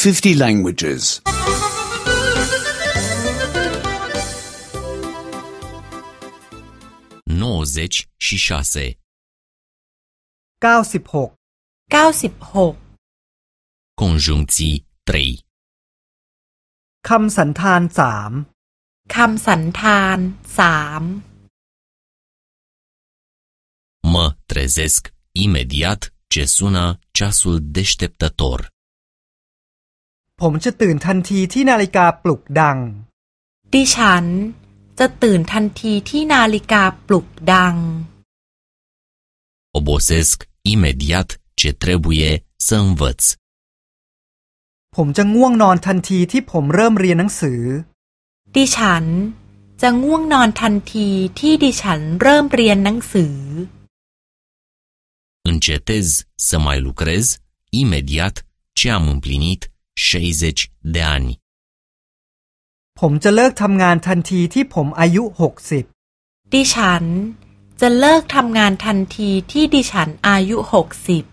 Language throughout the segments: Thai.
50 languages. 96. 96 Conjuncții 3. คำสันธาน3 คำสันธาน3 Mă trezesc imediat ce sună ceasul deșteptător. ผมจะตื่นทันทีที่นาฬิกาปลุกดังดิฉันจะตื่นทันทีที่นาฬิกาปลุกดัง Obosesc imediat ce trebuie să învăț. ผมจะง่วงนอนทันทีที่ผมเริ่มเรียนหนังสือดิฉันจะง่วงนอนทันทีที่ดิฉันเริ่มเรียนหนังสือ Încetez să mai lucrez imediat ce am împlinit 60 de ani. ผมจะเลิกทำงานทันทีที่ผมอายุ60 ดิฉันจะเลิกทำงานทันทีที่ดิฉันอายุ60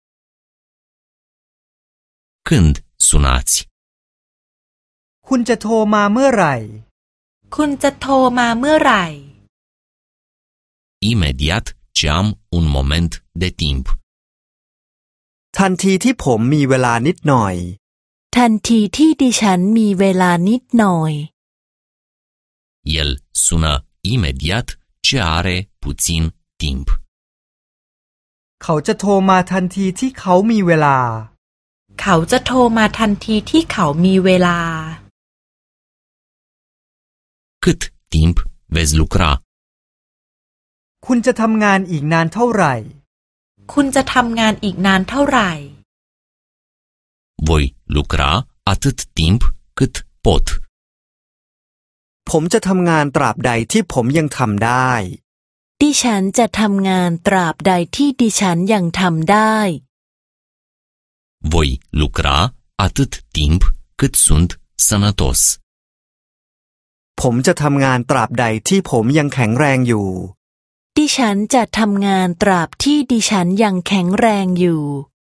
Când sunați? คุณจะโทรมาเมื่อไหร่คุณจะโทรมาเมื่อไหร่ Imediat ce am un moment de timp. ทันทีที่ผมมีเวลานิดหน่อยทันทีที่ดิฉันมีเวลานิดหน่อย El sună imediat ce are puțin timp. เขาจะโทรมาทันทีที่เขามีเวลาเขาจะโทรมาทันทีที่เขามีเวลา Cât timp veți lucra? คุณจะทำงานอีกนานเท่าไหร่คุณจะทำงานอีกนานเท่าไหร่ Voi lucra atât timp cât pot. ผมจะทำงานตราบใดที่ผมยังทำได้ดิฉันจะทำงานตราบใดที่ดิฉันยังทำได้ Voi lucra atât timp cât sunt sănătos. ผมจะทำงานตราบใดที่ผมยังแข็งแรงอยู่ดิฉันจะทำงานตราบที่ดิฉันยังแข็งแรงอยู่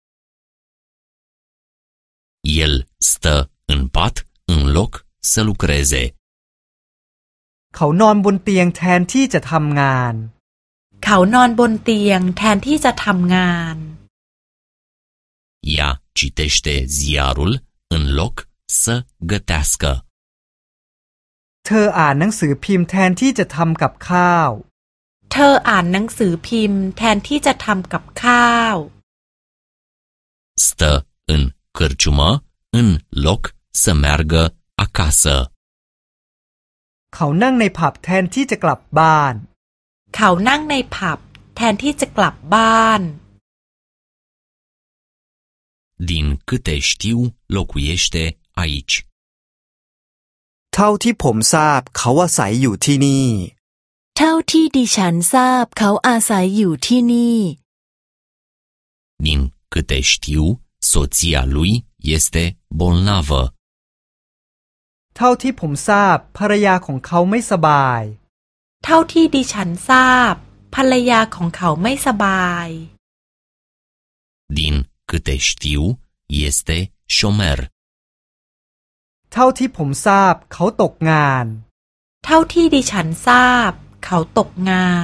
El stă în pat în loc să lucreze. เขานอนบนเตียงแทนที่จะทำงานเขานอนบนเตียงแทนที่จะทำงาน Ea citește ziarul în loc să gătească. เธออ่านหนังสือพิมพ์แทนที่จะทำกับข้าวเธออ่านหนังสือพิมพ์แทนที่จะทำกับข้าว Stă în cârciumă în loc să meargă acasă. เขานั่งในผับแทนที่จะกลับบ้านเขานั่งในผับแทนที่จะกลับบ้าน Din câte știu, locuiește aici. เท่าที่ผมทราบเขาอาศัยอยู่ที่นี่เท่าที่ดิฉันทราบเขาอาศัยอยู่ที่นี่ Din câte știu, soția lui este bolnavă. เท่าที่ผมทราบภรรยาของเขาไม่สบายเท่าที่ดิฉันทราบภรรยาของเขาไม่สบาย Din câte știu, este șomer. เท่าที่ผมทราบเขาตกงานเท่าที่ดิฉันทราบเขาตกงาน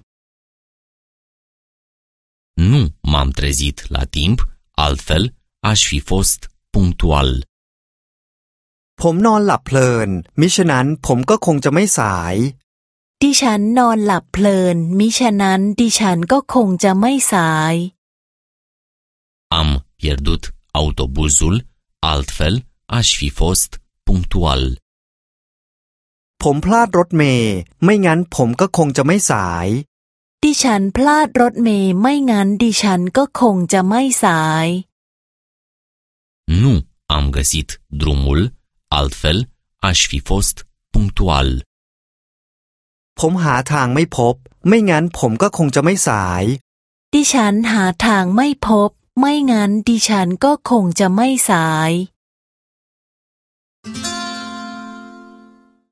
Nu m-am trezit la timp, altfel aș fi fost punctual. ผมนอนหลับเพลินมิฉะนั้นผมก็คงจะไม่สายดิฉันนอนหลับเพลินมิฉะนั้นดิฉันก็คงจะไม่สาย Am pierdut autobuzul, altfel aș fi fost punctual. ผมพลาดรถเมล์ไม่งั้นผมก็คงจะไม่สายดิฉันพลาดรถเมล์ไม่งั้นดิฉันก็คงจะไม่สาย Nu am găsit drumul, altfel aș fi fost punctual. ผมหาทางไม่พบไม่งั้นผมก็คงจะไม่สายดิฉันหาทางไม่พบไม่งั้นดิฉันก็คงจะไม่สาย